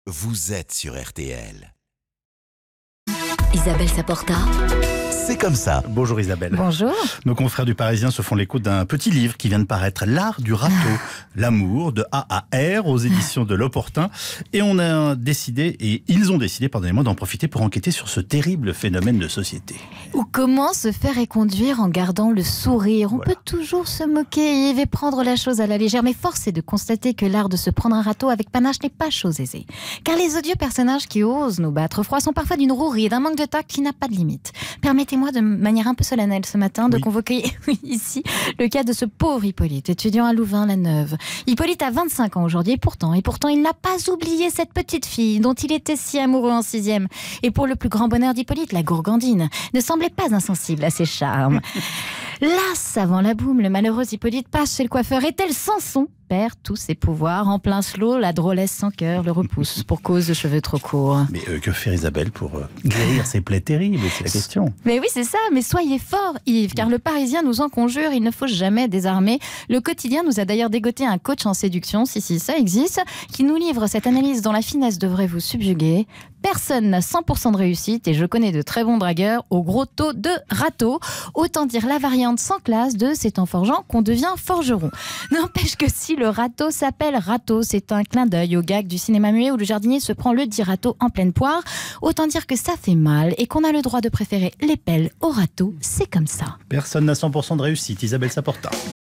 vous êtes sur RTL. Isabelle Saporta. C'est comme ça. Bonjour Isabelle. Bonjour. Nos confrères du Parisien se font l'écoute d'un petit livre qui vient de paraître, L'art du râteau, l'amour de A à R aux éditions de L'Opportun. Et on a décidé, et ils ont décidé, pardonnez-moi, d'en profiter pour enquêter sur ce terrible phénomène de société. Ou comment se faire éconduire en gardant le sourire. On peut toujours se moquer, Yves, et prendre la chose à la légère. Mais force est de constater que l'art de se prendre un râteau avec panache n'est pas chose aisée. Car les odieux personnages qui osent nous battre froid sont parfois d'une rouerie et d'un manque de tact qui n'a pas de limite. Permettez-moi de manière un peu solennelle ce matin de convoquer ici le cas de ce pauvre Hippolyte, étudiant à Louvain-la-Neuve. Hippolyte a 25 ans aujourd'hui et pourtant il n'a pas oublié cette petite fille dont il était si amoureux en 6e. Et pour le plus grand bonheur d'Hippolyte, la gourgandine ne semblait pas insensible à ses charmes. Las avant la boum, le malheureux Hippolyte passe chez le coiffeur et tel Samson perd tous ses pouvoirs. En plein slow, la drôlesse sans cœur le repousse pour cause de cheveux trop courts. Mais que faire Isabelle pour guérir ces plaies terribles? C'est la question. Mais oui, c'est ça, mais soyez fort Yves, car le Parisien nous en conjure, il ne faut jamais désarmer. Le quotidien nous a d'ailleurs dégoté un coach en séduction, si ça existe, qui nous livre cette analyse dont la finesse devrait vous subjuguer. Personne n'a 100% de réussite et je connais de très bons dragueurs au gros taux de râteau. Autant dire la variante sans classe de c'est en forgeant qu'on devient forgeron. N'empêche que si le râteau s'appelle râteau, c'est un clin d'œil au gag du cinéma muet où le jardinier se prend le dit râteau en pleine poire. Autant dire que ça fait mal et qu'on a le droit de préférer les pelles au râteau. C'est comme ça. Personne n'a 100% de réussite. Isabelle Saporta.